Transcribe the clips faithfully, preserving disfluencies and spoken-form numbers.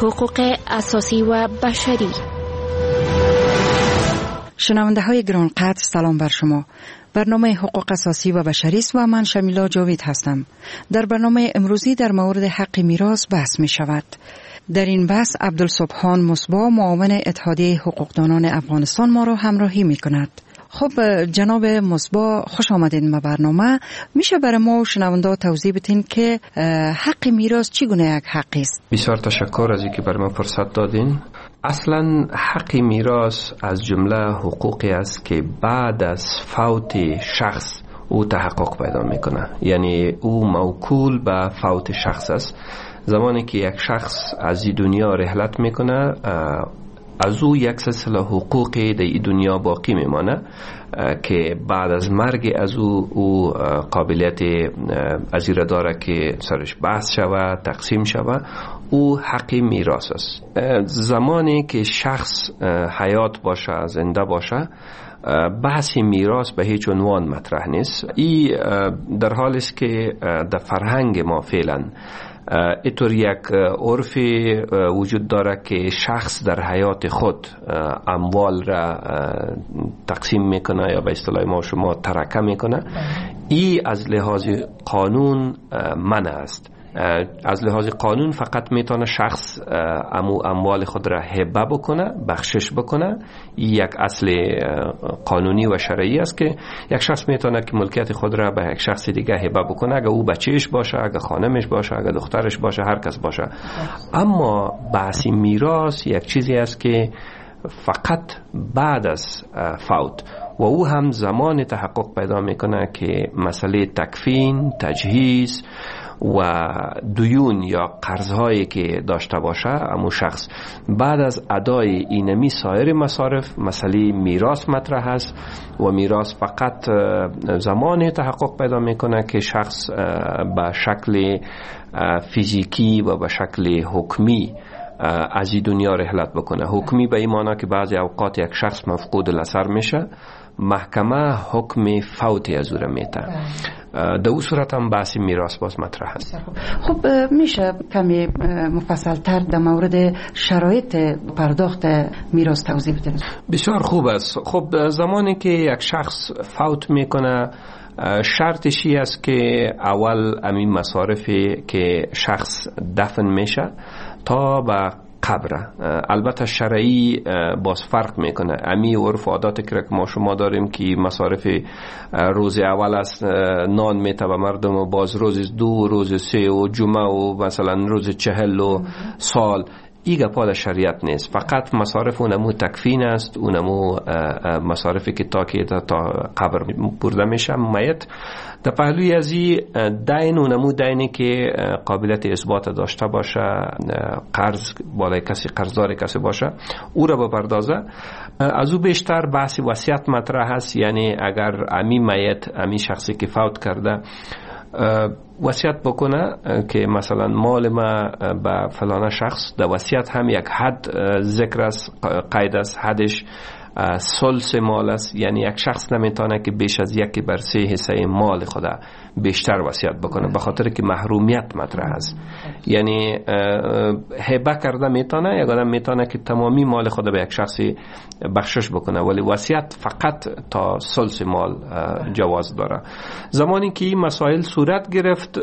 حقوق اساسی و بشری. شنونده های گرانقدر، سلام بر شما. برنامه حقوق اساسی و بشری است و من شمیلا جاوید هستم. در برنامه امروزی در مورد حق میراث بحث می شود. در این بحث عبدالسبحان مصباح، معاون اتحادیه حقوقدانان افغانستان، ما را همراهی می کند. خب جناب مصباح، خوش آمدین به برنامه. میشه برای ما شنونده توضیح بدین که حق میراث چگونه یک حقی است؟ بسیار تشکر از اینکه برای ما فرصت دادین. اصلا حق میراث از جمله حقوقی است که بعد از فوت شخص او تحقق پیدا میکنه، یعنی او موکول به فوت شخص است. زمانی که یک شخص از این دنیا رحلت میکنه، از او یک سلسله حقوقی در این دنیا باقی میمانه که بعد از مرگ از او او قابلیت از این داره که سرش بحث شود، تقسیم شود. او حق میراث است. زمانی که شخص حیات باشه، زنده باشه، بحث میراث به هیچ عنوان مطرح نیست. این در حالی است که در فرهنگ ما فعلا اینطور یک عرف وجود داره که شخص در حیات خود اموال را تقسیم میکنه یا به اصطلاح ما شما ترکه میکنه. این از لحاظ قانون منع است. از لحاظ قانون فقط میتونه شخص امو اموال خود را هبه بکنه، بخشش بکنه. یک اصل قانونی و شرعی است که یک شخص میتونه که ملکیت خود را به یک شخص دیگه هبه بکنه، اگه او بچهش باشه، اگه خانمش باشه، اگه دخترش باشه، هر کس باشه. اما بحث میراث یک چیزی است که فقط بعد از فوت و او هم زمان تحقق پیدا میکنه که مسئله تکفین، تجهیز و دیون یا قرضهایی که داشته باشه امو شخص بعد از ادای اینمی سایر مصارف مسئله میراث مطرح است و میراث فقط زمان تحقق پیدا میکنه که شخص به شکل فیزیکی و به شکل حکمی از این دنیا رحلت بکنه. حکمی به این معنی که بعضی اوقات یک شخص مفقود الاثر میشه، محکمه حکم فوتی از او را میده. در اون صورت هم بحث میراث باز مطرح است. خب میشه کمی مفصل تر در مورد شرایط پرداخت میراث توضیح بدید؟ بسیار خوب است. خب زمانی که یک شخص فوت میکنه، شرطشی است که اول همین مصارفی که شخص دفن میشه تا به قبره. البته شرعی باز فرق میکنه. امی عرف عادات که ما شما داریم که مصارف روز اول است نان میته به مردم و باز روز دو، روز سه و جمعه و مثلا روز چهل و سال، ایگه پا در شریعت نیست. فقط مصارف اونمو تکفین است، اونمو مصارفی که تا که تا قبر برده میشه میت. در پهلوی از این دین اونمو دینی که قابلیت اثبات داشته باشه، قرض بالای کسی، قرضدار کسی باشه، او را بپردازه. از او بیشتر بحث وصیت مطرح است. یعنی اگر امی میت، امی شخصی که فوت کرده وصیت بکنه که مثلا مال ما به فلان شخص، در وصیت هم یک حد ذکر است، قید است، حدش ثلث مال است. یعنی یک شخص نمیتونه که بیش از یکی بر سه حصه مال خدا بیشتر وصیت بکنه، به خاطر که محرومیت مطرح است. یعنی هبه کرده میتونه، یک آدم میتونه که تمامی مال خدا به یک شخصی بخشش بکنه، ولی وصیت فقط تا ثلث مال جواز داره. زمانی که این مسائل صورت گرفت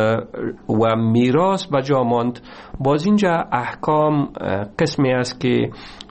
و میراث به جا ماند، باز اینجا احکام قسمی است که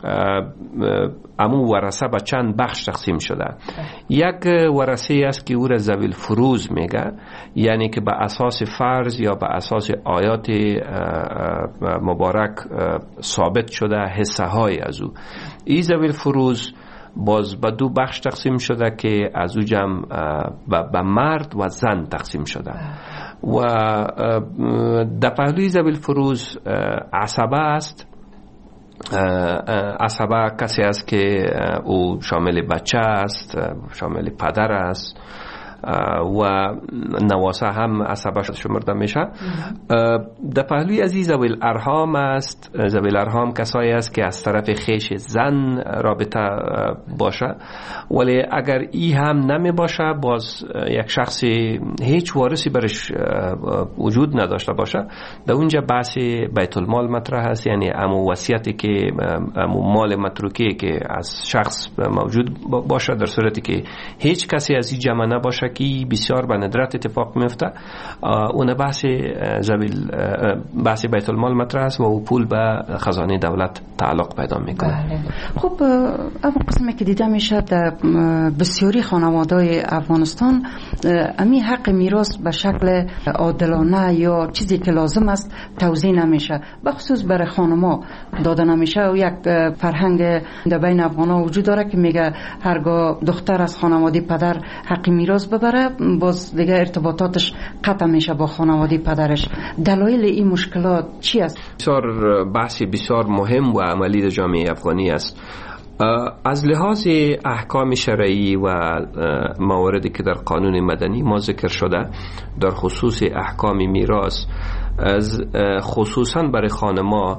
امو ورثه به چند بخش تقسیم شده. یک ورثه است که او را ذوی الفروض میگه، یعنی که به اساس فرض یا به اساس آیات مبارک ثابت شده حصه های از او. این ذوی الفروض باز به دو بخش تقسیم شده که از او جمع به مرد و زن تقسیم شده. و در پهلوی ذوی الفروض عصبه است. عصبه کسی است که او شامل بچه است، شامل پدر است، و نواسه هم عصبه شمرده میشه. در پهلوی از ذوی الارحام است. ذوی الارحام کسایی است که از طرف خیش زن رابطه باشه، ولی اگر ای هم نمی باشه، باز یک شخصی هیچ وارثی برش وجود نداشته باشه، در اونجا بحث بیت المال مطرح است. یعنی امو وصیتی که امو مال متروکی که از شخص موجود باشه، در صورتی که هیچ کسی از این جمع نباشه که بسیار به ندرت اتفاق میفته، اون بحث زویل بحث بیت المال مطرح است و او پول به خزانه دولت تعلق پیدا میکنه. بله. خب اما قسمی که دیده میشه در بسیاری خانواده‌های افغانستان امی حق میراث به شکل عادلانه یا چیزی که لازم است توزیع نمیشه، بخصوص برای خانم‌ها داده نمیشه. و یک فرهنگ در بین افغان‌ها وجود داره که میگه هرگاه دختر از خانواده پدر حق میراث ببره، باز دیگه ارتباطاتش قطع میشه با خانواده پدرش. دلایل این مشکلات چی است؟ بسیار بحث بسیار مهم و عملی در جامعه افغانی است. از لحاظ احکام شرعی و مواردی که در قانون مدنی ما ذکر شده در خصوص احکام میراث، از خصوصا برای خانما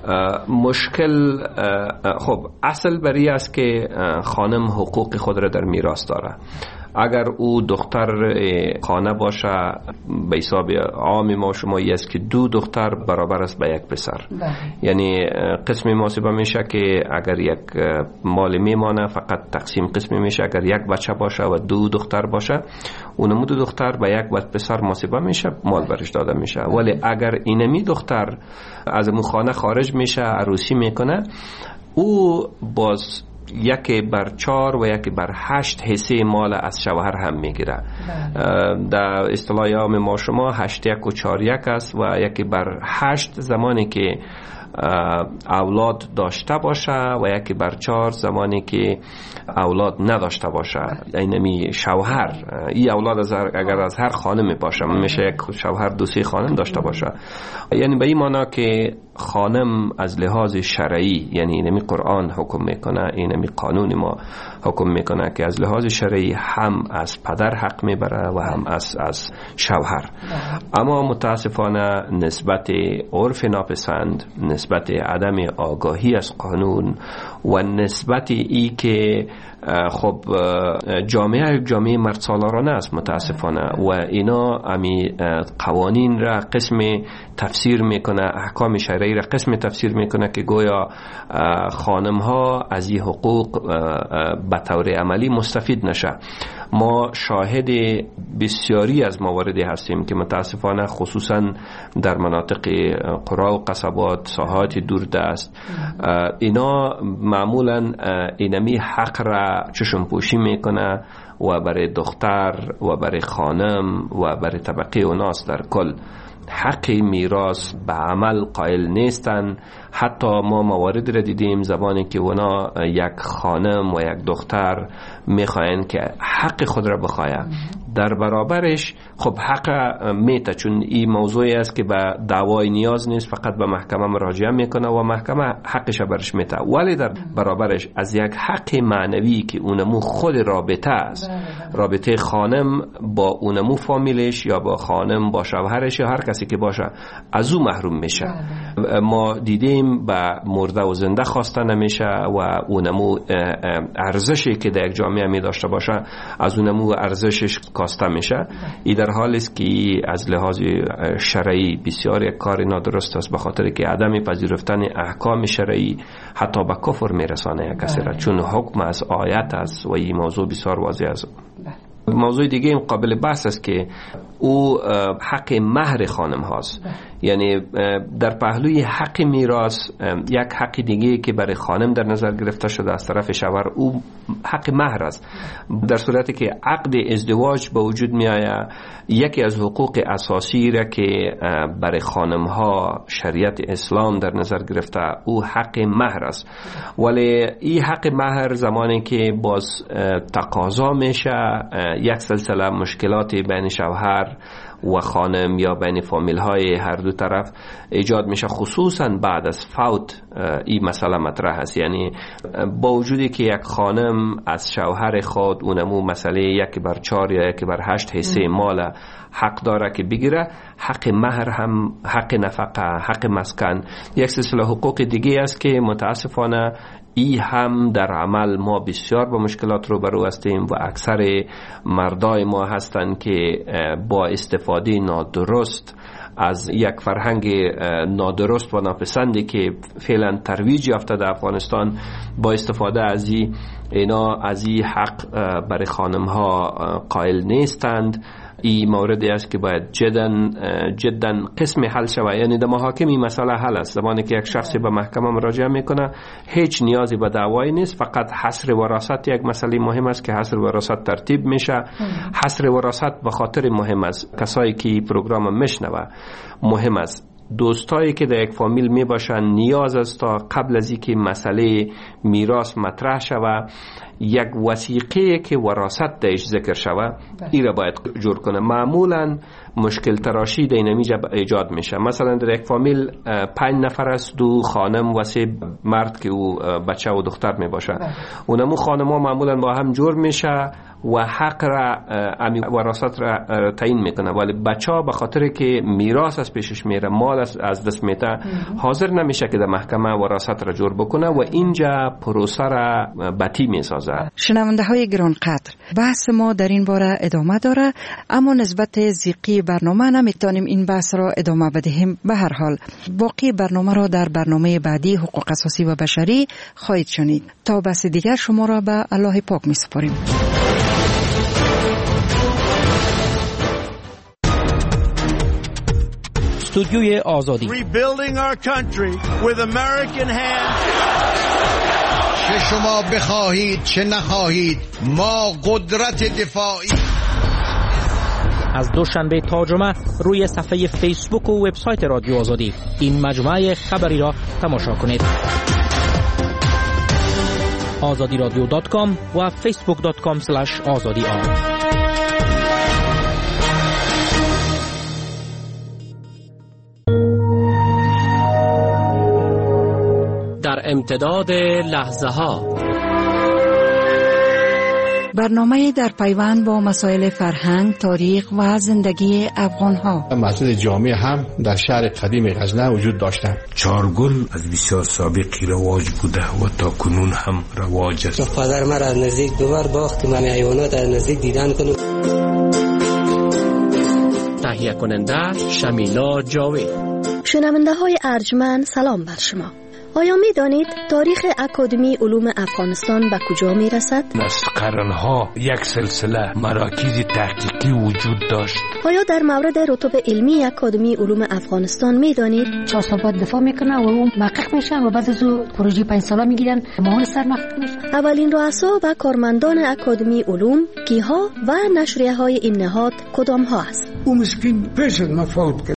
مشکل، خب اصل بری است که خانم حقوق خود را در میراث داره. اگر او دختر خانه باشه، به حساب عام ما شمایی است که دو دختر برابر است به یک پسر. بله. یعنی قسمی محاسبه میشه که اگر یک مال میمانه فقط تقسیم قسمی میشه. اگر یک بچه باشه و دو دختر باشه، اونمو دو دختر به یک پسر محاسبه میشه، مال برش داده میشه. ولی اگر اینمی دختر از اون خانه خارج میشه، عروسی میکنه، او باز یکی بر چار و یکی بر هشت حصه مال از شوهر هم میگیره. در اصطلاح عام ما شما هشت یک و چار یک است و یکی بر هشت زمانی که اولاد داشته باشه و یکی بر چار زمانی که اولاد نداشته باشه. اینمی شوهر این اولاد از اگر از هر خانمی باشه، میشه یک شوهر دو سه خانم داشته باشه. یعنی به این معنی که خانم از لحاظ شرعی، یعنی اینمی قرآن حکم میکنه، اینمی قانون ما حکم میکنه که از لحاظ شرعی هم از پدر حق میبره و هم از از شوهر. اما متاسفانه نسبت عرف ناپسند، نسبت عدم آگاهی از قانون و نسبت ای که خب جامعه جامعه مرد سالارانه است متاسفانه، و اینا امی قوانین را قسم تفسیر میکنه، احکام شرعی را قسم تفسیر میکنه که گویا خانم ها از این حقوق به طور عملی مستفید نشه. ما شاهد بسیاری از مواردی هستیم که متاسفانه خصوصا در مناطق قرا و قصبات، ساحات دوردست، اینا معمولا اینمی حق را چشم پوشی میکنه و برای دختر و برای خانم و برای طبقه اوناس در کل حق میراث به عمل قائل نیستن. حتی ما موارد را دیدیم زمانی که اونا یک خانم و یک دختر میخواین که حق خود را بخواین، در برابرش خب حق میته، چون این موضوعی است که به دعوای نیاز نیست، فقط به محکمه مراجعه میکنه و محکمه حقش برش میته. ولی در برابرش از یک حق معنوی که اونمو خود رابطه است، رابطه خانم با اونمو فامیلش یا با خانم با شوهرش یا هر کسی که باشه، از او محروم میشه. ما دیدیم به مرده و زنده خواسته نمیشه و اونمو ارزشی که در یک جامعه می داشته باشه از اونمو ارزشش کاسته میشه. ای در حالی است که از لحاظ شرعی بسیار یک کار نادرست است، به خاطر که عدم پذیرفتن احکام شرعی حتی به کفر میرسانه یک کسی را، چون حکم از آیت است و این موضوع بسیار واضح است. موضوع دیگه این قابل بحث است که او حق مهر خانم هاست. یعنی در پهلوی حق میراث یک حق دیگه که برای خانم در نظر گرفته شده از طرف شوهر، او حق مهر است. در صورتی که عقد ازدواج به وجود می آید، یکی از حقوق اساسی را که برای خانم ها شریعت اسلام در نظر گرفته او حق مهر است. ولی این حق مهر زمانی که باز تقاضا میشه، یک سلسله مشکلات بین شوهر و خانم یا بین فامیل های هر دو طرف ایجاد میشه، خصوصا بعد از فوت این مسئله مطرح است. یعنی با وجودی که یک خانم از شوهر خود اونمو مسئله یک بر چار یا یک بر هشت حصه مال حق داره که بگیره، حق مهر هم، حق نفقه، حق مسکن، یک سلسله حقوق دیگه است که متاسفانه ای هم در عمل ما بسیار با مشکلات رو برو هستیم و اکثر مردای ما هستند که با استفاده نادرست از یک فرهنگ نادرست و ناپسندی که فعلا ترویج یافته در افغانستان، با استفاده از این اینا از این حق برای خانم ها قائل نیستند. این موردی است که باید جدا جدا قسم حل شود. یعنی در محاکم این مسئله حل است. زمانی که یک شخصی به محکمه مراجعه میکنه هیچ نیازی به دعوایی نیست، فقط حصر وراثت یک مسئله مهم است که حصر وراثت ترتیب میشه. حصر وراثت به خاطر مهم است، کسایی که پروگرام میشنوه مهم است، دوستایی که در یک فامیل می باشن نیاز است تا قبل از اینکه مسئله میراث مطرح شود یک وثیقه که وراثت درش ذکر شود این را باید جور کنه. معمولا مشکل تراشی در اینجا ایجاد میشه. مثلا در یک فامیل پنج نفر است، دو خانم و سه مرد که او بچه و دختر می باشه. اونمو خانم ها معمولا با هم جور میشه و حق را امی وراثت را تعیین میکنه، ولی بچه ها به خاطر که میراث از پیشش میره، مال از دست میته، حاضر نمیشه که در محکمه وراثت را جور بکنه و اینجا پروسه را بطی میسازه. شنونده های گرانقدر، بحث ما در این باره ادامه داره، اما نسبت زیقی برنامه نمیتونیم این بحث را ادامه بدهیم. به هر حال باقی برنامه را در برنامه بعدی حقوق اساسی و بشری خواهید شنید. تا بحث دیگر شما را به الله پاک میسپاریم. استودیوی آزادی. Rebuilding our country with American hands. چه شما بخواهید چه نخواهید ما قدرت دفاعی. از دوشنبه تا جمعه روی صفحه فیسبوک و وبسایت رادیو آزادی این مجموعه خبری را تماشا کنید. آزادی رادیو دات کام و فیسبوک دات کام اسلش آزادی آن. در امتداد لحظه ها برنامه در پیوند با مسائل فرهنگ، تاریخ و زندگی افغان ها. مسجد جامع هم در شهر قدیم غزنه وجود داشته. چارگل از بسیار سابقی رواج بوده و تا کنون هم رواج است. پدر مرا از نزدیک دوبار باخت من حیوانات از نزدیک دیدن کنم. تهیه کننده شمیلا جاوید. شنونده های ارجمند سلام بر شما. آیا می دانید تاریخ اکادمی علوم افغانستان به کجا می رسد؟ از قرنها یک سلسله مراکز تحقیقی وجود داشت. آیا در مورد رتب علمی اکادمی علوم افغانستان می دانید؟ چهار سال بعد دفاع میکنه و اون محقق میشن و بعد از اون پروژه پنج ساله میگیرن معاون سرمحقق میشن. اولین رؤسا و کارمندان اکادمی علوم کیها و نشریه های این نهاد کدام ها است؟ او مسکین پیش ما فوت کرد.